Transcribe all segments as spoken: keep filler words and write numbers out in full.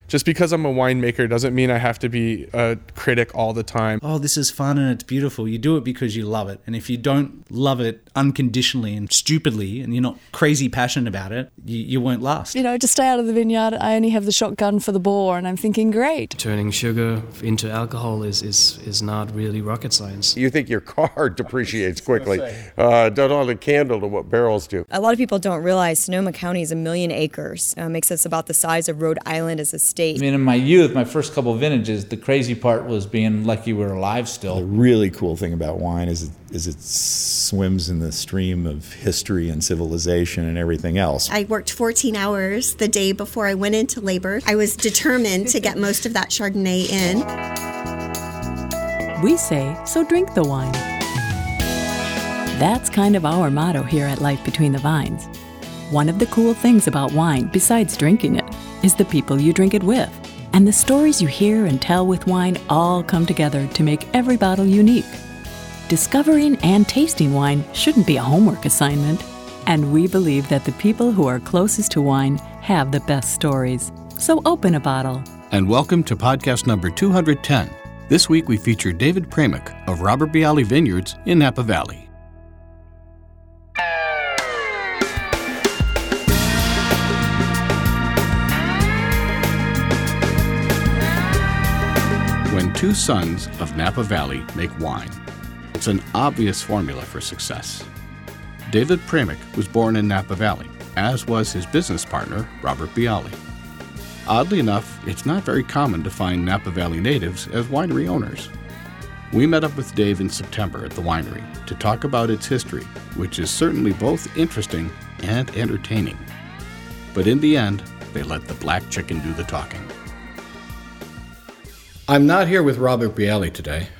Just because I'm a winemaker doesn't mean I have to be a critic all the time. Oh, this is fun and it's beautiful. You do it because you love it. And if you don't love it unconditionally and stupidly, and you're not crazy passionate about it, you, you won't last. You know, to stay out of the vineyard, I only have the shotgun for the boar, and I'm thinking, great. Turning sugar into alcohol is, is, is not really rocket science. You think your car depreciates quickly. Uh, don't hold a candle to what barrels do. A lot of people don't realize Sonoma County is a million acres. Uh, makes us about the size of Rhode Island as a state. I mean, in my youth, my first couple of vintages, the crazy part was being lucky we were alive still. The really cool thing about wine is it, is it swims in the stream of history and civilization and everything else. I worked fourteen hours the day before I went into labor. I was determined to get most of that Chardonnay in. We say, so drink the wine. That's kind of our motto here at Life Between the Vines. One of the cool things about wine, besides drinking it, is the people you drink it with. And the stories you hear and tell with wine all come together to make every bottle unique. Discovering and tasting wine shouldn't be a homework assignment. And we believe that the people who are closest to wine have the best stories. So open a bottle. And welcome to podcast number two hundred ten. This week we feature David Pramick of Robert Bialy Vineyards in Napa Valley. When two sons of Napa Valley make wine, it's an obvious formula for success. David Pramick was born in Napa Valley, as was his business partner, Robert Bialy. Oddly enough, it's not very common to find Napa Valley natives as winery owners. We met up with Dave in September at the winery to talk about its history, which is certainly both interesting and entertaining. But in the end, they let the black chicken do the talking. I'm not here with Robert Bialy today.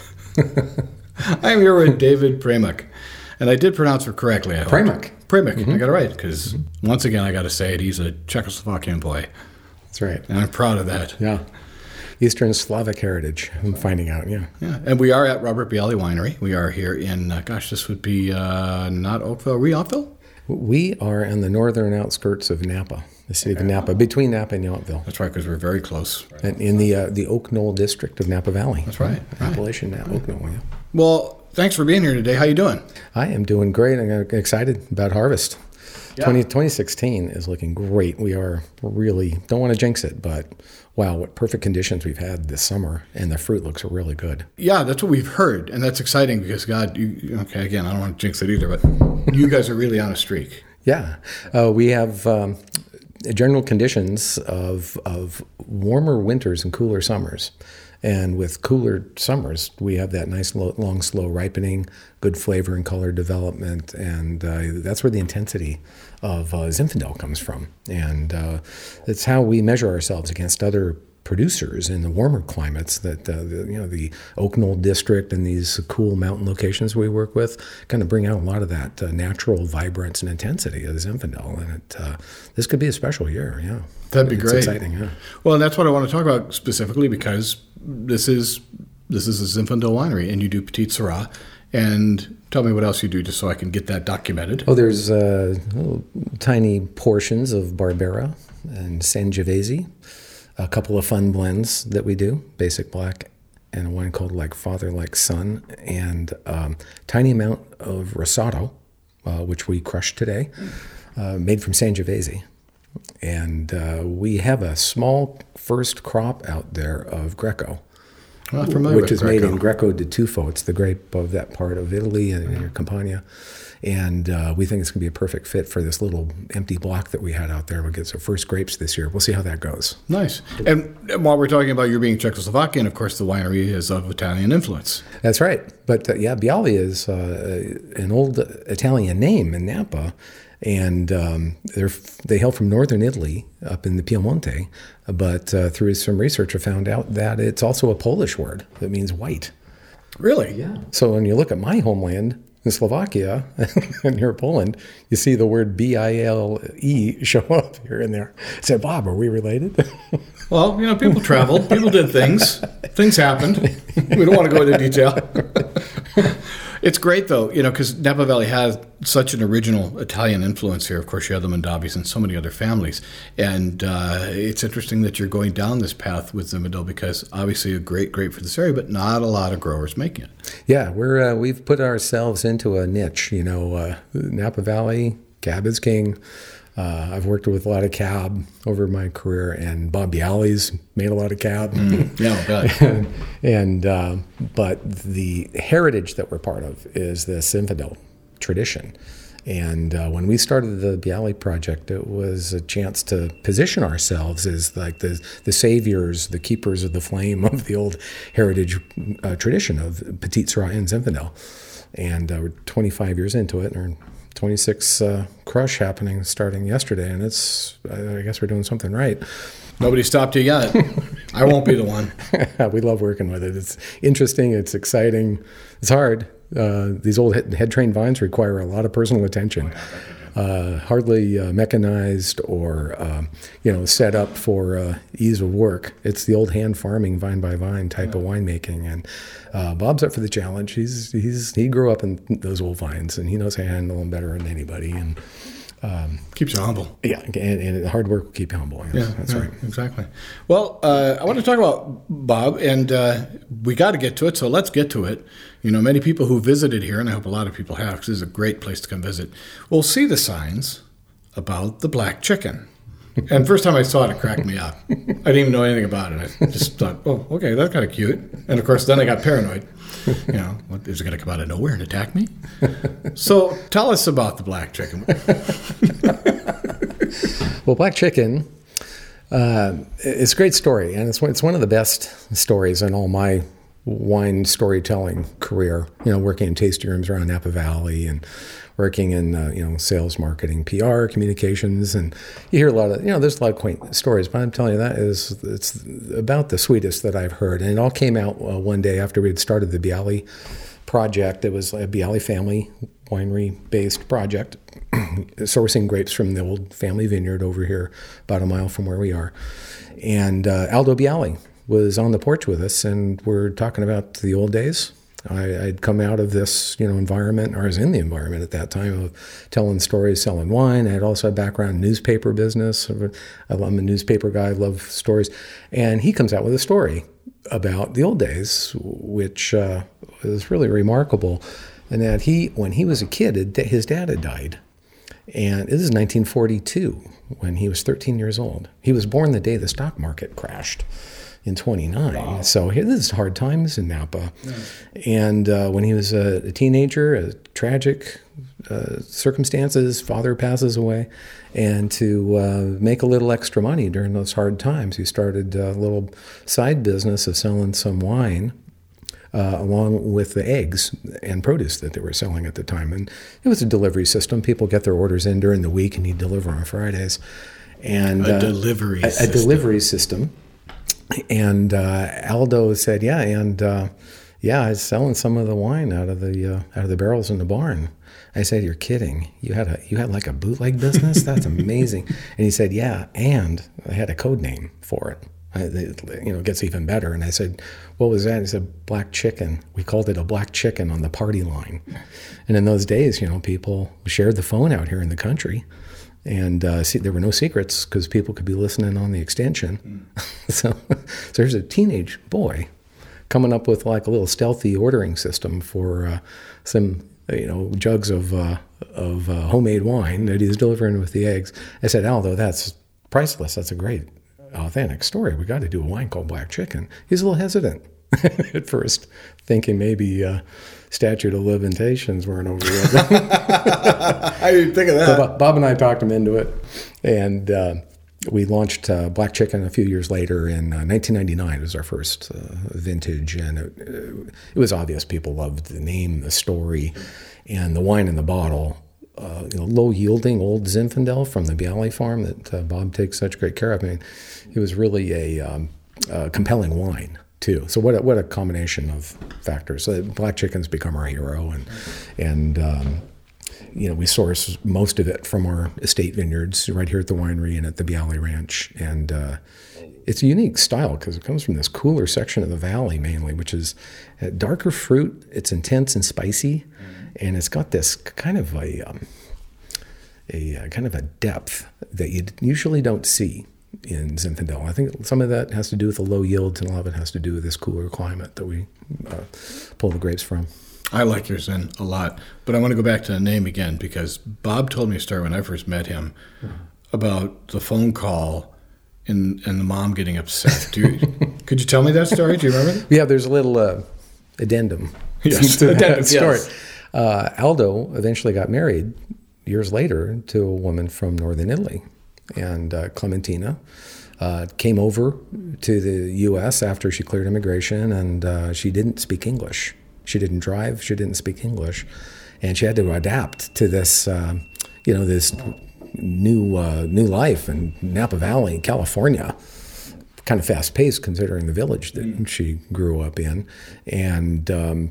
I'm here with David Pramick. And I did pronounce it correctly, I hope. Pramick. Pramick. Mm-hmm. I got it right, because mm-hmm. once again, I got to say it, he's a Czechoslovakian boy. That's right. And I'm proud of that. Yeah. Eastern Slavic heritage, I'm finding out, yeah. Yeah. And we are at Robert Bialy Winery. We are here in, uh, gosh, this would be uh, not Oakville. Are we Oakville? We are in the northern outskirts of Napa. The city of Napa, between Napa and Yountville. That's right, because we're very close. And in the uh, the Oak Knoll district of Napa Valley. That's right. right. Appalachian right. Oak Knoll, yeah. Well, thanks for being here today. How you doing? I am doing great. I'm excited about harvest. Yeah. twenty, twenty sixteen is looking great. We are really, don't want to jinx it, but wow, what perfect conditions we've had this summer, and the fruit looks really good. Yeah, that's what we've heard, and that's exciting because, God, you, okay, again, I don't want to jinx it either, but you guys are really on a streak. Yeah. Uh, we have... Um, general conditions of of warmer winters and cooler summers. And with cooler summers, we have that nice long, slow ripening, good flavor and color development, and uh, that's where the intensity of uh, Zinfandel comes from. And uh, it's how we measure ourselves against other producers in the warmer climates that uh, the, you know the Oak Knoll district and these cool mountain locations we work with kind of bring out a lot of that uh, natural vibrance and intensity of the Zinfandel, and it, uh, this could be a special year. Yeah, that'd be it's great. Exciting, yeah. Well, and that's what I want to talk about specifically because this is this is a Zinfandel winery, and you do Petite Sirah. And tell me what else you do, just so I can get that documented. Oh, there's uh, little tiny portions of Barbera and Sangiovese. A couple of fun blends that we do, Basic Black and a wine called Like Father, Like Son, and um, tiny amount of Rosato, uh, which we crushed today, uh, made from Sangiovese. And uh, we have a small first crop out there of Greco, well, which is Greco. made in Greco di Tufo. It's the grape of that part of Italy and mm-hmm. Campania. And uh, we think it's going to be a perfect fit for this little empty block that we had out there. We'll get our first grapes this year. We'll see how that goes. Nice. And, and while we're talking about you being Czechoslovakian, of course, the winery is of Italian influence. That's right. But uh, yeah, Bialy is uh, an old Italian name in Napa. And um, they're, they hail from northern Italy up in the Piemonte. But uh, through some research, I found out that it's also a Polish word that means white. Really? Yeah. So when you look at my homeland, in Slovakia, and here in Poland, you see the word B I L E show up here and there. I said, Bob, are we related? Well, you know, people traveled. People did things. Things happened. We don't want to go into detail. It's great, though, you know, because Napa Valley has such an original Italian influence here. Of course, you have the Mondavis and so many other families. And uh, it's interesting that you're going down this path with Zinfandel because obviously a great grape for this area, but not a lot of growers making it. Yeah, we're uh, we've put ourselves into a niche. You know, uh, Napa Valley, Cab is king. Uh, I've worked with a lot of Cab over my career, and Bob Bialy's made a lot of Cab. Mm, yeah, good. and and uh, but the heritage that we're part of is the Zinfandel tradition. And uh, when we started the Bialy project, it was a chance to position ourselves as like the the saviors, the keepers of the flame of the old heritage uh, tradition of Petite Sirah and Zinfandel. And uh, we're twenty-five years into it, and twenty-six uh, crush happening starting yesterday, and it's I guess we're doing something right. Nobody stopped you yet. I won't be the one. We love working with it. It's interesting. It's exciting. It's hard. Uh, these old head, head trained vines require a lot of personal attention. Uh, hardly uh, mechanized or uh, you know set up for uh, ease of work. It's the old hand farming, vine by vine type yeah. of winemaking, and uh, Bob's up for the challenge. He's he's he grew up in those old vines, and he knows how to handle them better than anybody. And um, keeps you humble. Yeah, and, and hard work will keep you humble. Yeah, that's yeah, right. Exactly. Well, uh, I want to talk about Bob, and uh, we got to get to it. So let's get to it. You know, many people who visited here, and I hope a lot of people have, because this is a great place to come visit, will see the signs about the black chicken. And first time I saw it, it cracked me up. I didn't even know anything about it. I just thought, oh, okay, that's kind of cute. And of course, then I got paranoid. You know, what, is it going to come out of nowhere and attack me? So tell us about the black chicken. Well, black chicken, uh, it's a great story, and it's it's one of the best stories in all my wine storytelling career, you know, working in tasting rooms around Napa Valley and working in, uh, you know, sales, marketing, P R, communications. And you hear a lot of, you know, there's a lot of quaint stories, but I'm telling you that is, it's about the sweetest that I've heard. And it all came out uh, one day after we had started the Bialy project. It was a Bialy family winery-based project, sourcing grapes from the old family vineyard over here, about a mile from where we are. And uh, Aldo Bialy was on the porch with us, and we're talking about the old days. I, I'd come out of this, you know, environment, or I was in the environment at that time of telling stories, selling wine. I had also a background in newspaper business. I'm a newspaper guy, I love stories. And he comes out with a story about the old days, which uh, was really remarkable. And that he, when he was a kid, his dad had died. And this is nineteen forty-two, when he was thirteen years old. He was born the day the stock market crashed in twenty-nine. Wow. So this is hard times in Napa. Yeah. And uh, when he was a, a teenager, a tragic uh, circumstances, father passes away. And to uh, make a little extra money during those hard times, he started a little side business of selling some wine uh, along with the eggs and produce that they were selling at the time. And it was a delivery system. People get their orders in during the week, and he'd deliver on Fridays. And a uh, delivery a, system. A delivery system. And uh, Aldo said, "Yeah, and uh, yeah, I was selling some of the wine out of the uh, out of the barrels in the barn." I said, "You're kidding? You had a you had like a bootleg business? That's amazing." And he said, "Yeah, and I had a code name for it. I, it you know, it gets even better." And I said, "What was that?" He said, "Black chicken. We called it a black chicken on the party line." And in those days, you know, people shared the phone out here in the country. And uh, see, there were no secrets because people could be listening on the extension. Mm. so, so there's a teenage boy coming up with like a little stealthy ordering system for uh, some, you know, jugs of uh, of uh, homemade wine that he's delivering with the eggs. I said, "Aldo, that's priceless. That's a great, authentic story. We got to do a wine called Black Chicken." He's a little hesitant at first, thinking maybe uh, statute of limitations weren't over yet. I didn't think of that. So Bob and I talked him into it, and uh, we launched uh, Black Chicken a few years later in uh, nineteen ninety-nine. It was our first uh, vintage, and it, it was obvious people loved the name, the story, and the wine in the bottle. Uh, you know, low-yielding old Zinfandel from the Bialy farm that uh, Bob takes such great care of. I mean, it was really a, um, a compelling wine too. So what a, what a combination of factors. So Black Chicken's become our hero, and and um, you know, we source most of it from our estate vineyards right here at the winery and at the Bialy Ranch. And uh, it's a unique style because it comes from this cooler section of the valley mainly, which is a darker fruit. It's intense and spicy, and it's got this kind of a, um, a uh, kind of a depth that you usually don't see in Zinfandel. I think some of that has to do with the low yields, and a lot of it has to do with this cooler climate that we uh, pull the grapes from. I like your Zin a lot, but I want to go back to the name again because Bob told me a story when I first met him about the phone call and and the mom getting upset. Do you, could you tell me that story? Do you remember? Yeah, there's a little uh, addendum yes. to that addendum, story. Yes. Uh, Aldo eventually got married years later to a woman from northern Italy, and uh, Clementina uh, came over to the U S after she cleared immigration, and uh, she didn't speak English. She didn't drive. She didn't speak English, and she had to adapt to this, uh, you know, this new uh, new life in Napa Valley, California. Kind of fast paced considering the village that mm. she grew up in, and um,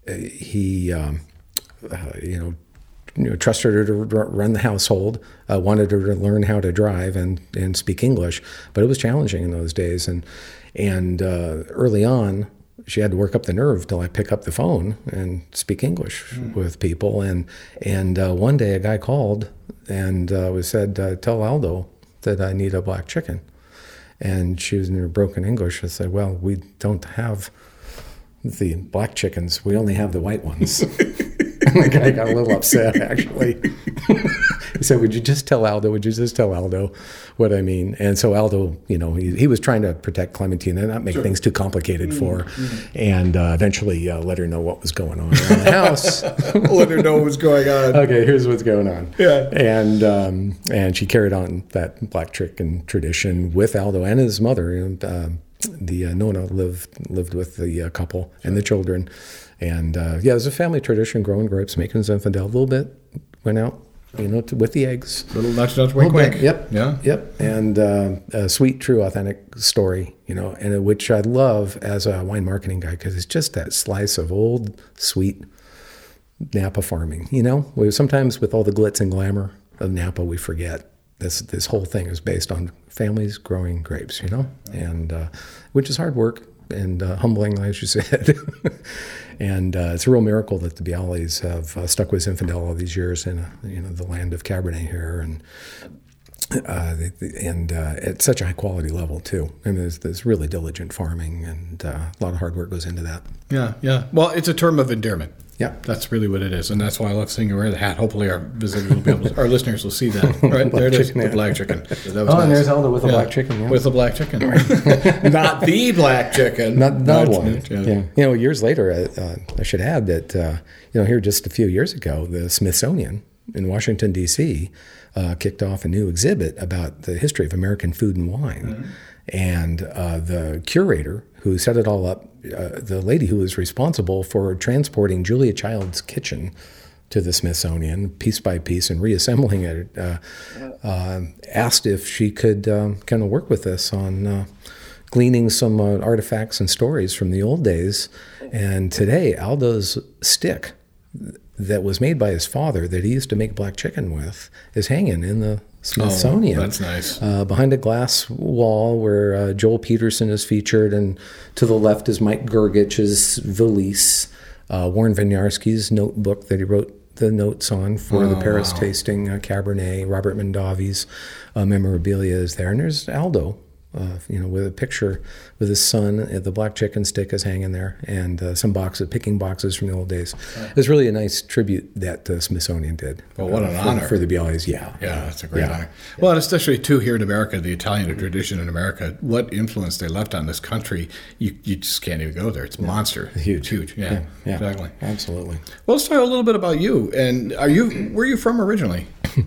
he, um, uh, you know. You know, trusted her to run the household, uh, wanted her to learn how to drive and, and speak English, but it was challenging in those days. And and uh, early on, she had to work up the nerve to like pick up the phone and speak English mm. with people. And and uh, one day a guy called and uh, was said, uh, "Tell Aldo that I need a black chicken." And she was in her broken English. I said, "Well, we don't have the black chickens. We only have the white ones." And the guy got a little upset, actually. He said, would you just tell Aldo, would you just tell Aldo what I mean? And so Aldo, you know, he, he was trying to protect Clementina, not make sure. things too complicated mm-hmm. for her, mm-hmm. and uh, eventually uh, let her know what was going on around the house. Let her know what was going on. Okay, here's what's going on. Yeah. And um, and she carried on that black chicken tradition with Aldo and his mother. You know, uh, the uh, Nona lived lived with the uh, couple and the children. And uh, yeah, it was a family tradition, growing grapes, making Zinfandel a little bit. Went out, you know, to, with the eggs. Little nudge, nudge, wink, wink. Yep. Yeah. Yep. And uh, a sweet, true, authentic story, you know, and which I love as a wine marketing guy because it's just that slice of old, sweet Napa farming. You know, we, sometimes with all the glitz and glamour of Napa, we forget this. This whole thing is based on families growing grapes. You know, and uh, which is hard work and uh, humbling, as you said. And uh, it's a real miracle that the Bialys have uh, stuck with Zinfandel all these years in uh, you know the land of Cabernet here, and uh, and uh, at such a high quality level too. I mean, there's, there's really diligent farming, and uh, a lot of hard work goes into that. Yeah, yeah. Well, it's a term of endearment. Yeah, that's really what it is, and that's why I love seeing you wear the hat. Hopefully, our visitors will be able, to, our listeners will see that. Right there, it is, the black chicken. That was oh, nice. And there's Aldo with a yeah. black chicken. Yeah. With a black chicken, not the black chicken. Not not one. Yeah. yeah. You know, years later, uh, I should add that uh, you know here just a few years ago, the Smithsonian in Washington D C uh, kicked off a new exhibit about the history of American food and wine, mm-hmm. and uh, the curator who set it all up. Uh, the lady who was responsible for transporting Julia Child's kitchen to the Smithsonian piece by piece and reassembling it, uh, uh, asked if she could um, kind of work with us on uh, gleaning some uh, artifacts and stories from the old days. And today, Aldo's stick that was made by his father that he used to make black chicken with is hanging in the Smithsonian. Oh, that's nice. Uh, behind a glass wall where uh, Joel Peterson is featured, and to the left is Mike Gergich's valise, uh, Warren Winiarski's notebook that he wrote the notes on for oh, the Paris wow. tasting, uh, Cabernet, Robert Mondavi's uh, memorabilia is there. And there's Aldo, uh, you know, with a picture with his son. Uh, the black chicken stick is hanging there, and uh, some boxes, picking boxes from the old days. Right. It's really a nice tribute that the Smithsonian did. Well, what uh, an for, honor. For the Bialys, yeah. Yeah, that's a great yeah. honor. Well, and especially, too, here in America, the Italian tradition in America, what influence they left on this country, you, you just can't even go there. It's a monster. Huge. It's huge, yeah, yeah, yeah. Exactly. Absolutely. Well, let's talk a little bit about you. And are you, where are you from originally?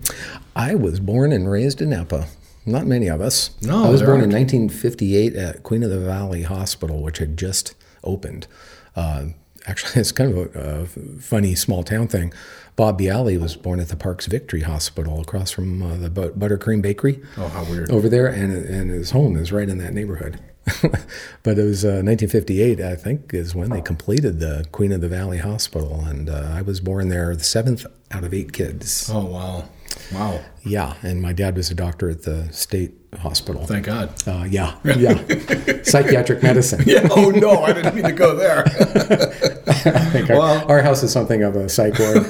I was born and raised in Napa. Not many of us. No, I was born aren't. in nineteen fifty-eight at Queen of the Valley Hospital, which had just opened. Uh, actually, it's kind of a, a funny small town thing. Bob Bialy was born at the Parks Victory Hospital across from uh, the but- Buttercream Bakery. Oh, how weird. Over there, and and his home is right in that neighborhood. But it was uh, nineteen fifty-eight, I think, is when they completed the Queen of the Valley Hospital, and uh, I was born there, the seventh out of eight kids. Oh, wow. Wow. Yeah, and my dad was a doctor at the state hospital. Thank God. Uh, yeah, yeah. Psychiatric medicine. Yeah. Oh, no, I didn't mean to go there. I think our, Well- our house is something of a psych ward.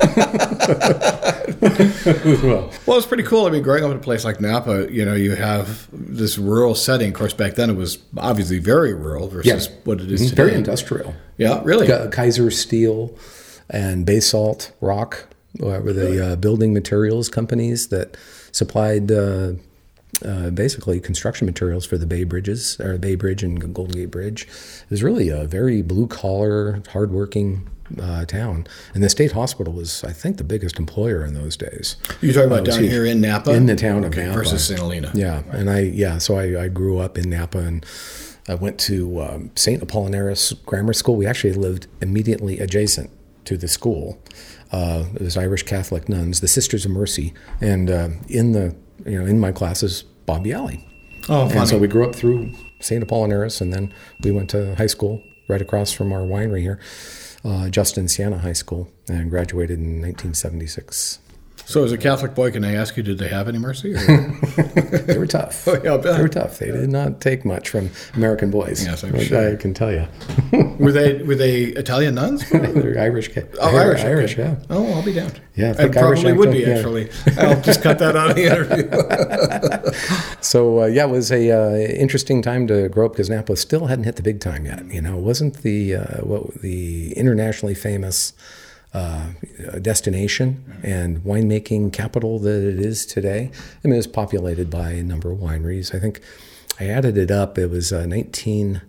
well, Well, it's pretty cool. I mean, growing up in a place like Napa, you know, you have this rural setting. Of course, back then it was obviously very rural versus Yeah. what it is Mhm. today. Very industrial. Yeah, really. K- Kaiser Steel and Basalt Rock uh, were the uh, building materials companies that supplied uh, uh, basically construction materials for the Bay Bridges, or Bay Bridge and Golden Gate Bridge. It was really a very blue-collar, hardworking uh, town. And the state hospital was, I think, the biggest employer in those days. You're talking Uh, about it was down huge. here in Napa? In the town of Okay, Napa. versus Saint Helena. Yeah, and I, yeah, so I, I grew up in Napa, and I went to um, Saint Apollinaris Grammar School. We actually lived immediately adjacent to the school. Uh, it was Irish Catholic nuns, the Sisters of Mercy, and uh, in the you know in my classes, Bob Bialy. Oh, funny. And so we grew up through Saint Apollinaris, and then we went to high school right across from our winery here, uh, Justin Siena High School, and graduated in nineteen seventy-six. So as a Catholic boy, can I ask you, did they have any mercy? Or? They were tough. Oh, yeah, I bet. They were tough. They did not take much from American boys. Yes, I'm which sure. I can tell you. Were they were they Italian nuns? They're Irish. Oh, Irish. okay. Irish, yeah. Oh, I'll be down. Yeah, I and think probably Irish would be, accent, yeah. actually. I'll just cut that out of the interview. So, uh, yeah, it was a uh, interesting time to grow up because Napa still hadn't hit the big time yet. You know, it wasn't the, uh, what, the internationally famous uh, destination and winemaking capital that it is today. I mean, it was populated by a number of wineries. I think I added it up. It was uh, nineteen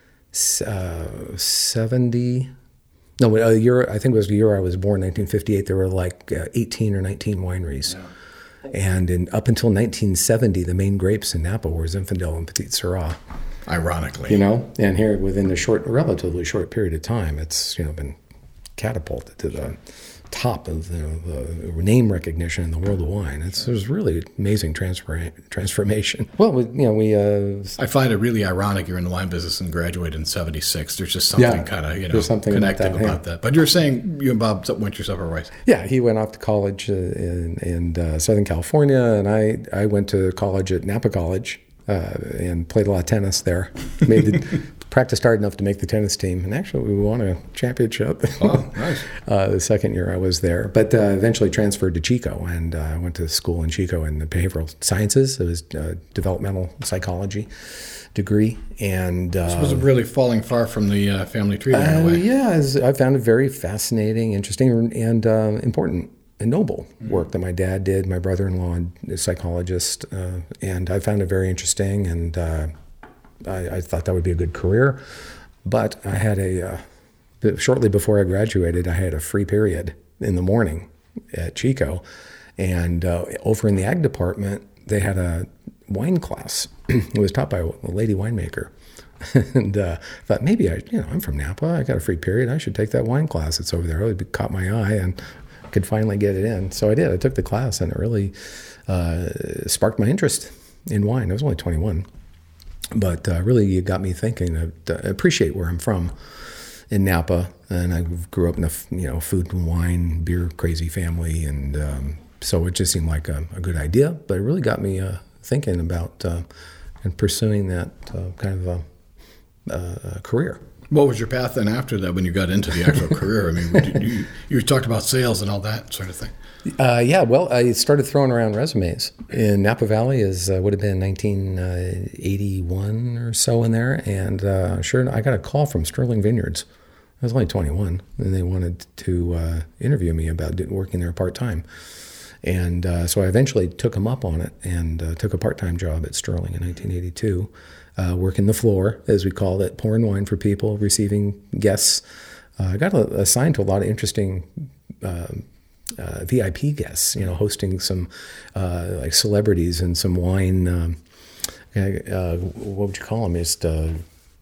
seventy. No, a year. I think it was the year I was born, nineteen fifty-eight. There were like uh, eighteen or nineteen wineries. Yeah. And in, up until nineteen seventy, the main grapes in Napa were Zinfandel and Petit Syrah. Ironically. You know, and here within a short, relatively short period of time, it's, you know, been catapulted to the top of the, the name recognition in the world of wine. It's There's really amazing transfer, transformation. Well, we, you know, we... Uh, I find it really ironic you're in the wine business and graduated in seventy-six. There's just something Yeah, kind of, you know, there's something about connective that, about yeah. that. But you're saying you and Bob went your separate ways. Yeah, he went off to college uh, in, in uh, Southern California, and I, I went to college at Napa College uh, and played a lot of tennis there. Made the, practiced hard enough to make the tennis team, and actually we won a championship. Oh, nice. uh, the second year I was there, but uh, eventually transferred to Chico, and I uh, went to school in Chico in the behavioral sciences. It was a developmental psychology degree, and uh, This wasn't really falling far from the uh, family tree there in a uh, way. yeah, it's- I found it very fascinating, interesting, and uh, important and noble work that my dad did. My brother-in-law, a psychologist, uh, and I found it very interesting, and uh, I, I thought that would be a good career. But I had a, uh, shortly before I graduated, I had a free period in the morning at Chico, and uh, over in the ag department, they had a wine class. It was taught by a lady winemaker. And uh, I thought, maybe I, you know, I'm from Napa. I got a free period. I should take that wine class that's over there. It caught my eye, and I could finally get it in. So I did. I took the class, and it really uh, sparked my interest in wine. I was only twenty-one, but uh, really it got me thinking. I appreciate where I'm from in Napa, and I grew up in a you know food and wine, beer crazy family, and um, so it just seemed like a, a good idea. But it really got me uh, thinking about uh, and pursuing that uh, kind of a Uh, career. What was your path then after that when you got into the actual career? I mean, did you, you talked about sales and all that sort of thing. Uh, yeah, well, I started throwing around resumes in Napa Valley. Is uh, would have been nineteen eighty-one or so in there, and uh, sure, I got a call from Sterling Vineyards. I was only twenty-one, and they wanted to uh, interview me about do, working there part time. And uh, so I eventually took them up on it and uh, took a part-time job at Sterling in nineteen eighty-two. Uh, working the floor, as we call it, pouring wine for people, receiving guests. Uh, I got a, assigned to a lot of interesting uh, uh, V I P guests, you know, hosting some uh, like celebrities and some wine, um, uh, what would you call them, just uh,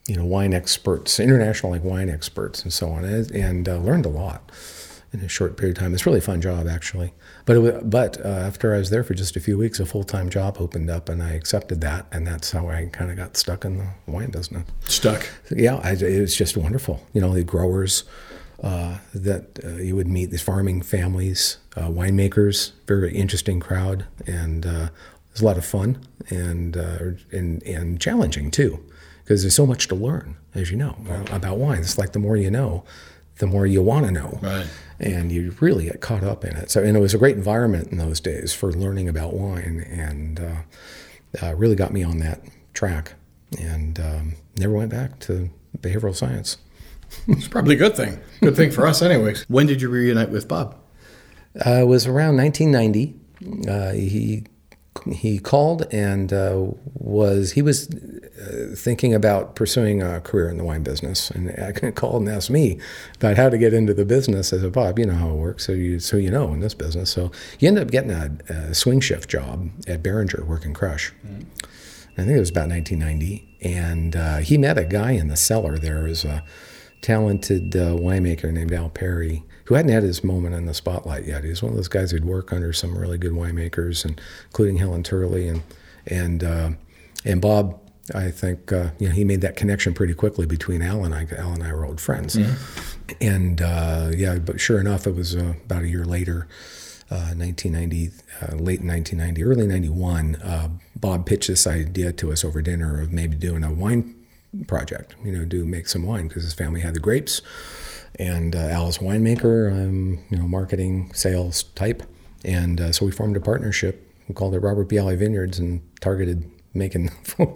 you know, wine experts, international like wine experts and so on, and, and uh, learned a lot in a short period of time. It's a really fun job, actually. But it, was- but uh, after I was there for just a few weeks, a full-time job opened up, and I accepted that, and that's how I kind of got stuck in the wine business. Stuck? Yeah, I, it was just wonderful. You know, the growers uh, that uh, you would meet, these farming families, uh, winemakers, very interesting crowd, and uh, it was a lot of fun and uh, and and challenging too, because there's so much to learn, as you know, about wine. It's like the more you know, the more you want to know. Right. And you really get caught up in it. So, and it was a great environment in those days for learning about wine, and uh, uh, really got me on that track. And um, never went back to behavioral science. It's probably a good thing. Good thing for us, anyways. When did you reunite with Bob? Uh, it was around nineteen ninety. Uh, he he called and uh, was he was uh, thinking about pursuing a career in the wine business, and I called and asked me about how to get into the business. I said, Bob, you know how it works, so you so you know in this business. So you ended up getting a, a swing shift job at Behringer working crush. Mm-hmm. I think it was about nineteen ninety, and uh, he met a guy in the cellar. There was a talented uh, winemaker named Al Perry, who hadn't had his moment in the spotlight yet. He was one of those guys who'd work under some really good winemakers, and including Helen Turley and and uh, and Bob. I think uh, you know he made that connection pretty quickly between Al and I. Al and I were old friends, mm-hmm. and uh, yeah. But sure enough, it was uh, about a year later, uh, nineteen ninety, uh, late nineteen ninety, early ninety-one. Uh, Bob pitched this idea to us over dinner of maybe doing a wine project. You know, do make some wine because his family had the grapes. And uh, Al's a winemaker, I'm you know marketing, sales type, and uh, so we formed a partnership. We called it Robert B. Alley Vineyards and targeted making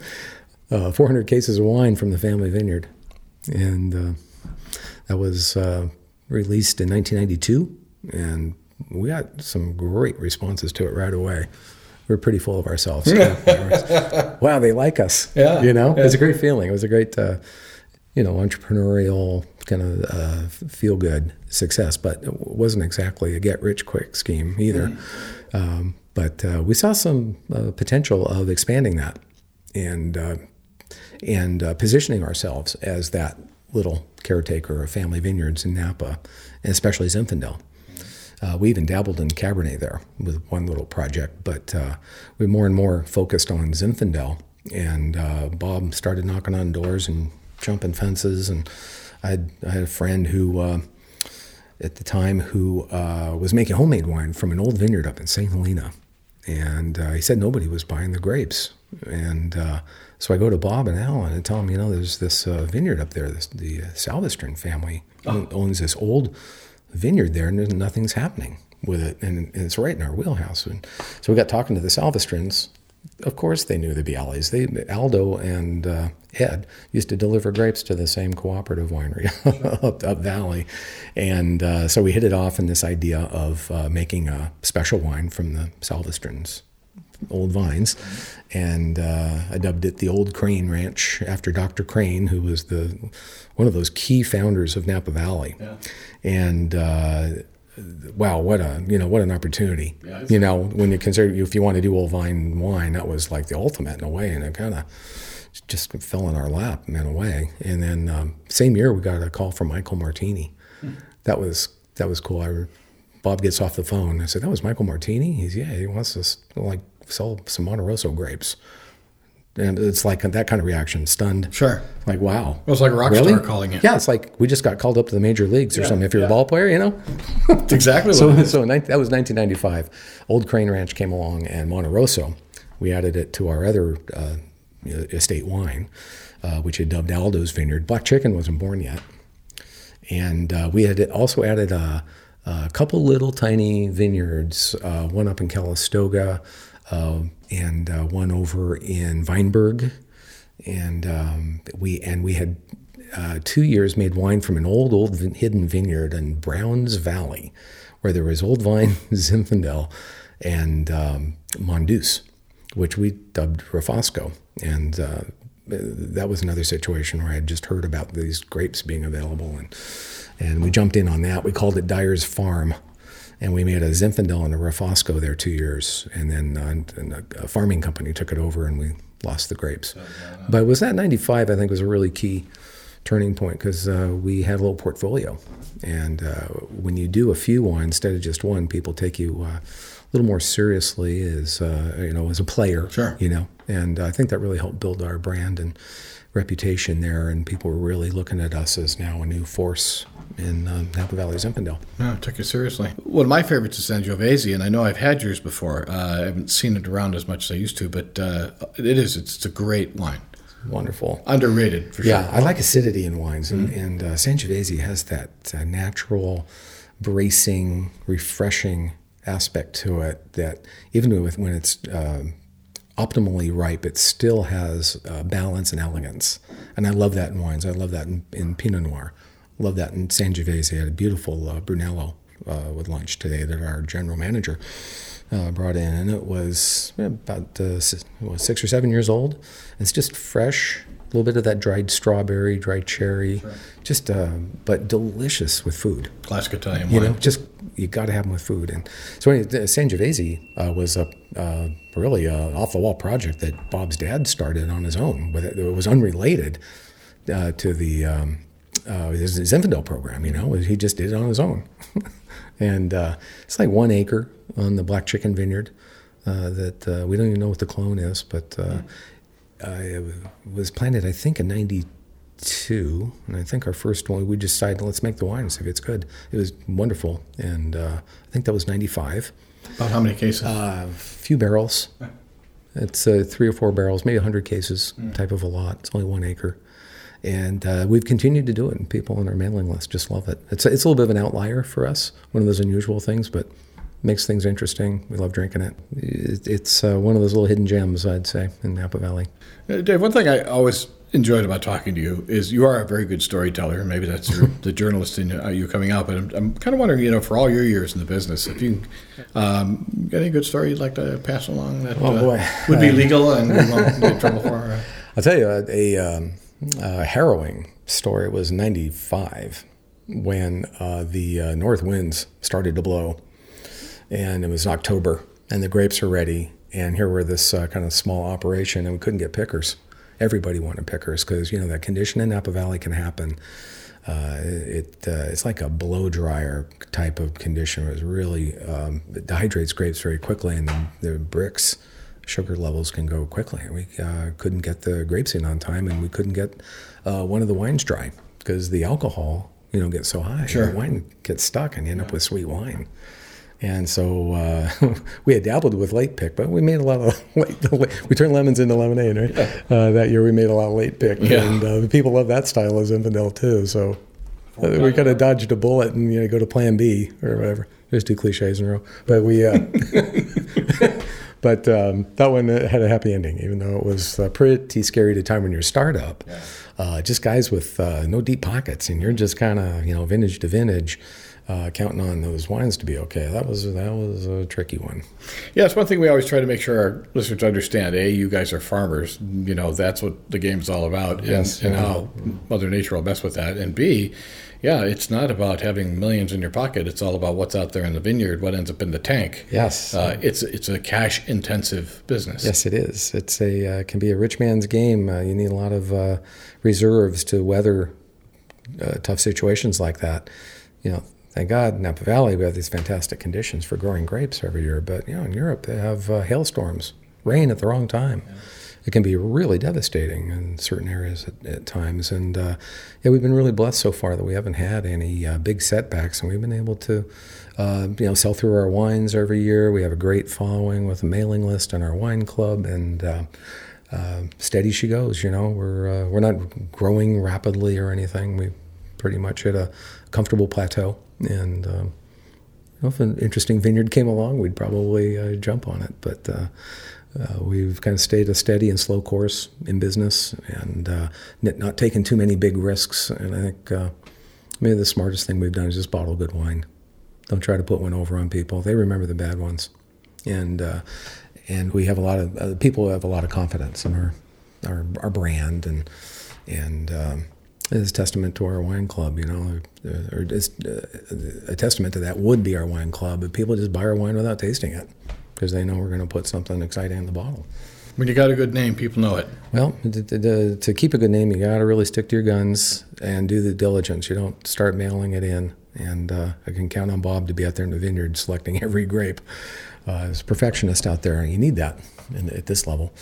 uh, four hundred cases of wine from the family vineyard, and uh, that was uh, released in nineteen ninety-two, and we got some great responses to it right away. We were pretty full of ourselves. Wow, they like us. Yeah, you know, yeah. It was a great feeling. It was a great. Uh, you know, entrepreneurial kind of uh, feel-good success, but it wasn't exactly a get-rich-quick scheme either. Mm-hmm. Um, but uh, we saw some uh, potential of expanding that and uh, and uh, positioning ourselves as that little caretaker of family vineyards in Napa, and especially Zinfandel. Uh, we even dabbled in Cabernet there with one little project, but uh, we more and more focused on Zinfandel, and uh, Bob started knocking on doors and jumping fences, and I had, I had a friend who, uh, at the time, who uh, was making homemade wine from an old vineyard up in Saint Helena, and uh, he said nobody was buying the grapes, and uh, so I go to Bob and Al and I tell them, you know, there's this uh, vineyard up there, this, the Salvestrin family oh. owns this old vineyard there, and there's, nothing's happening with it, and, and it's right in our wheelhouse. And so we got talking to the Salvestrins. Of course they knew the Bialys. They, Aldo and uh, Ed used to deliver grapes to the same cooperative winery up, up valley. And uh, so we hit it off in this idea of uh, making a special wine from the Salvestrins' old vines. And uh, I dubbed it the Old Crane Ranch after Doctor Crane, who was the one of those key founders of Napa Valley. Yeah. And uh, wow, what a you know what an opportunity! Yeah, you know, when you consider if you want to do old vine wine, that was like the ultimate in a way, and it kind of just fell in our lap in a way. And then um, same year, we got a call from Michael Martini. Hmm. That was that was cool. I, Bob gets off the phone. I said, "That was Michael Martini." He's yeah, he wants to like sell some Monte Rosso grapes. And it's like that kind of reaction, stunned. Sure. Like, wow. It was like a rock really? star calling it. Yeah, it's like we just got called up to the major leagues or yeah, something. If you're yeah. a ball player, you know? That's exactly so, what it is. So that was nineteen ninety-five. Old Crane Ranch came along, and Monte Rosso, we added it to our other uh, estate wine, uh, which had dubbed Aldo's Vineyard. Black Chicken wasn't born yet. And uh, we had also added a, a couple little tiny vineyards, uh, one up in Calistoga, Uh, and uh, one over in Weinberg, and um, we and we had uh, two years made wine from an old old vin- hidden vineyard in Browns Valley, where there was old vine Zinfandel and um, Mondouse, which we dubbed Refosco, and uh, that was another situation where I had just heard about these grapes being available, and and we jumped in on that. We called it Dyer's Farm. And we made a Zinfandel and a Refosco there two years. And then uh, and a farming company took it over, and we lost the grapes. But it was that ninety-five, I think, was a really key turning point because uh, we had a little portfolio. And uh, when you do a few wines instead of just one, people take you uh, a little more seriously as, uh, you know, as a player. Sure. You know, and I think that really helped build our brand and reputation there. And people were really looking at us as now a new force in uh, Napa Valley Zinfandel. Yeah, took it seriously. One of my favorites is Sangiovese, and I know I've had yours before. Uh, I haven't seen it around as much as I used to, but uh, it is. It's, it's a great wine. Wonderful. Underrated, for yeah, sure. I like acidity in wines, and, Mm-hmm. and uh, Sangiovese has that uh, natural, bracing, refreshing aspect to it that even with, when it's uh, optimally ripe, it still has uh, balance and elegance. And I love that in wines. I love that in, in Pinot Noir. Love that in Sangiovese. I had a beautiful uh, Brunello uh, with lunch today that our general manager uh, brought in, and it was about uh, six, what, six or seven years old. It's just fresh, a little bit of that dried strawberry, dried cherry, sure. just uh, but delicious with food. Classic Italian you wine. know, just you got to have them with food. And so anyway, Sangiovese uh, was a uh, really a off the wall project that Bob's dad started on his own, but it, it was unrelated uh, to the. Um, Uh, his Zinfandel program, you know, he just did it on his own. and uh, it's like one acre on the Black Chicken Vineyard uh, that uh, we don't even know what the clone is, but uh, uh, it was planted, I think, in ninety-two. And I think our first one, we decided, let's make the wine and see if it's good. It was wonderful. And uh, I think that was ninety-five. About how many cases? A uh, few barrels. It's uh, three or four barrels, maybe one hundred cases mm. type of a lot. It's only one acre. And uh, we've continued to do it, and people on our mailing list just love it. It's a, it's a little bit of an outlier for us, one of those unusual things, but makes things interesting. We love drinking it. it it's uh, one of those little hidden gems, I'd say, in Napa Valley. Uh, Dave, one thing I always enjoyed about talking to you is you are a very good storyteller. Maybe that's your, the journalist in uh, you coming out, but I'm, I'm kind of wondering, you know, for all your years in the business, if you um, got any good story you'd like to pass along that oh, boy. Uh, would be legal and we won't get in trouble for? Uh, I'll tell you, a, a um, uh, harrowing story was ninety-five when uh, the uh, north winds started to blow, and it was October, and the grapes are ready, and here we're this uh, kind of small operation, and we couldn't get pickers. Everybody wanted pickers because, you know, that condition in Napa Valley can happen. Uh, it uh, It's like a blow dryer type of condition. It was really, um, it dehydrates grapes very quickly, and the, the bricks, sugar levels can go quickly. We uh, couldn't get the grapes in on time, and we couldn't get uh, one of the wines dry because the alcohol, you know, gets so high. Sure. The wine gets stuck, and you end up with sweet wine. And so uh, we had dabbled with late pick, but we made a lot of late, late we turned lemons into lemonade, right? Yeah. Uh, that year we made a lot of late pick, yeah. and uh, the people love that style of Zinfandel too. So uh, we kind of dodged a bullet and, you know, go to Plan B or whatever. There's two cliches in a row, but we. Uh, but um, that one had a happy ending, even though it was uh, pretty scary to time when you're a startup. Yeah. Uh, just guys with uh, no deep pockets, and you're just kind of, you know, vintage to vintage. Uh, counting on those wines to be okay. That was that was a tricky one. Yeah, it's one thing we always try to make sure our listeners understand. A, you guys are farmers. You know, that's what the game's all about. Yes, and, and yeah. how Mother Nature will mess with that. And B, yeah, it's not about having millions in your pocket. It's all about what's out there in the vineyard, what ends up in the tank. Yes. Uh, it's it's a cash-intensive business. Yes, it is. It's a uh, can be a rich man's game. Uh, you need a lot of uh, reserves to weather uh, tough situations like that. You know, thank God, Napa Valley, we have these fantastic conditions for growing grapes every year. But, you know, in Europe, they have uh, hailstorms, rain at the wrong time. Yeah. It can be really devastating in certain areas at, at times. And, uh, yeah, we've been really blessed so far that we haven't had any uh, big setbacks. And we've been able to, uh, you know, sell through our wines every year. We have a great following with a mailing list in our wine club. And uh, uh, steady she goes, you know. We're, uh, we're not growing rapidly or anything. We pretty much hit a comfortable plateau. And um, if an interesting vineyard came along, we'd probably uh, jump on it. But uh, uh, we've kind of stayed a steady and slow course in business and uh, not taken too many big risks. And I think uh, maybe the smartest thing we've done is just bottle good wine. Don't try to put one over on people. They remember the bad ones. And uh, and we have a lot of uh, people have a lot of confidence in our our, our brand and and. Um, It's a testament to our wine club, you know, or, or just, uh, a testament to that would be our wine club. But people just buy our wine without tasting it because they know we're going to put something exciting in the bottle. When you got a good name, people know it. Well, to, to, to keep a good name, you got to really stick to your guns and do the diligence. You don't start mailing it in. And uh, I can count on Bob to be out there in the vineyard selecting every grape. Uh, as a perfectionist out there, you need that in, at this level.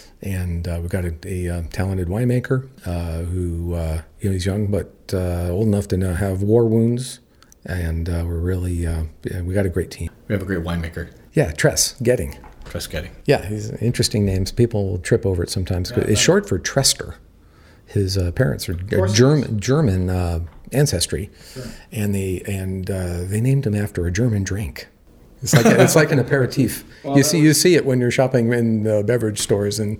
And uh, we've got a, a, a talented winemaker uh, who, uh, you know, he's young but uh, old enough to know, have war wounds. And uh, we're really, uh, yeah, we got a great team. We have a great winemaker. Yeah, Tress Getting. Tress Getting. Yeah, he's interesting names. People will trip over it sometimes. Yeah, it's short for Trester. His uh, parents are German German uh, ancestry, sure. and they and uh, they named him after a German drink. It's like a, it's like an aperitif. Well, you see was, you see it when you're shopping in uh, beverage stores in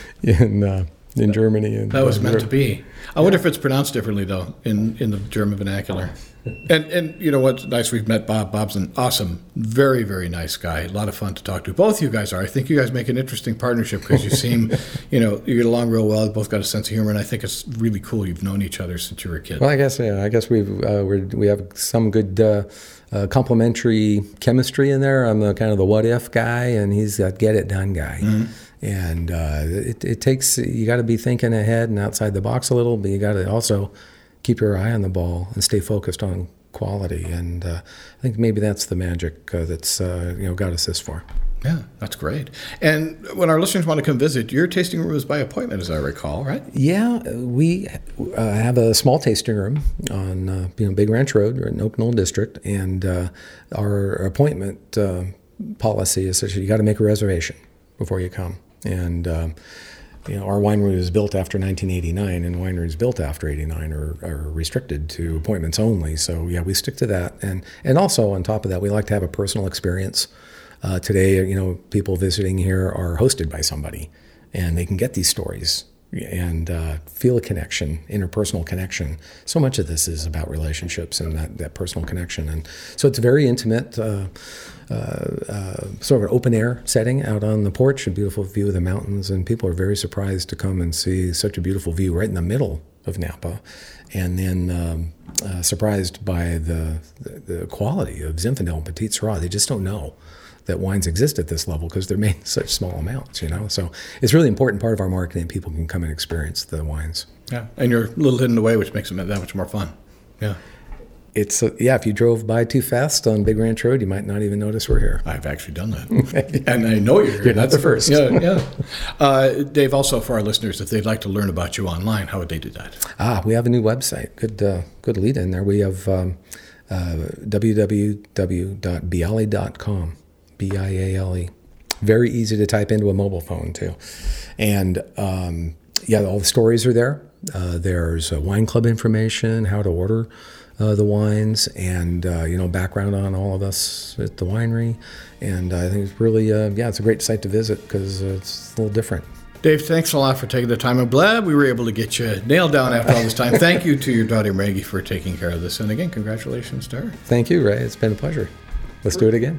in uh, in Germany. And that was meant to be. I wonder if it's pronounced differently though in, in the German vernacular. And and you know what's nice? We've met Bob. Bob's an awesome, very very nice guy. A lot of fun to talk to. Both you guys are. I think you guys make an interesting partnership because you seem, you know, you get along real well. You both got a sense of humor, and I think it's really cool. You've known each other since you were a kid. Well, I guess yeah. I guess we've uh, we're, we have some good uh, uh, complementary chemistry in there. I'm the kind of the what if guy, and he's that get it done guy. Mm-hmm. And uh, it, it takes you got to be thinking ahead and outside the box a little, but you got to also keep your eye on the ball and stay focused on quality. And uh, I think maybe that's the magic uh, that's uh, you know got us this far. Yeah, that's great. And when our listeners want to come visit, your tasting room is by appointment, as I recall, right? Yeah, we uh, have a small tasting room on uh, you know Big Ranch Road in Oak Knoll District, and uh, our appointment uh, policy is that you got to make a reservation before you come. And um, you know, our winery was built after nineteen eighty-nine, and wineries built after eighty-nine are, are restricted to appointments only. So yeah, we stick to that. And and also on top of that, we like to have a personal experience. Uh, today, you know, people visiting here are hosted by somebody, and they can get these stories and uh, feel a connection, interpersonal connection. So much of this is about relationships and that, that personal connection. And so it's a very intimate, uh, uh, uh, sort of an open air setting out on the porch, a beautiful view of the mountains, and people are very surprised to come and see such a beautiful view right in the middle of Napa, and then um, uh, surprised by the, the, the quality of Zinfandel and Petit Syrah. They just don't know that wines exist at this level because they're made in such small amounts, you know. So it's a really important part of our marketing. People can come and experience the wines. Yeah, and you're a little hidden away, which makes them that much more fun. Yeah. It's uh, yeah. If you drove by too fast on Big Ranch Road, you might not even notice we're here. I've actually done that, and I know you're here. You're not the first. Yeah, yeah. Uh, Dave, also for our listeners, if they'd like to learn about you online, how would they do that? Ah, we have a new website. Good, uh, good lead in there. We have um, uh, w w w dot biale dot com. B I A L E. Very easy to type into a mobile phone, too. And, um, yeah, all the stories are there. Uh, there's uh, wine club information, how to order uh, the wines, and, uh, you know, background on all of us at the winery. And I think it's really, uh, yeah, it's a great site to visit because uh, it's a little different. Dave, thanks a lot for taking the time. I'm glad we were able to get you nailed down after all this time. Thank you to your daughter, Maggie, for taking care of this. And, again, congratulations to her. Thank you, Ray. It's been a pleasure. Let's do it again.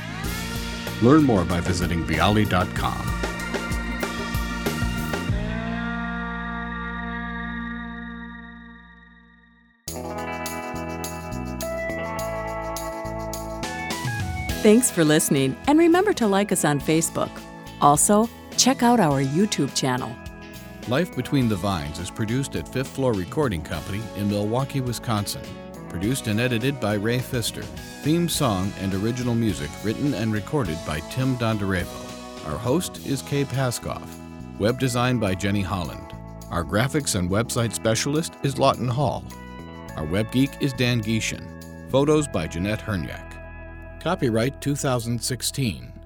Learn more by visiting biale dot com. Thanks for listening, and remember to like us on Facebook. Also, check out our YouTube channel. Life Between the Vines is produced at Fifth Floor Recording Company in Milwaukee, Wisconsin. Produced and edited by Ray Pfister. Theme song and original music written and recorded by Tim Dondarevo. Our host is Kay Paskoff. Web design by Jenny Holland. Our graphics and website specialist is Lawton Hall. Our web geek is Dan Gieshin. Photos by Jeanette Hernyak. Copyright two thousand sixteen.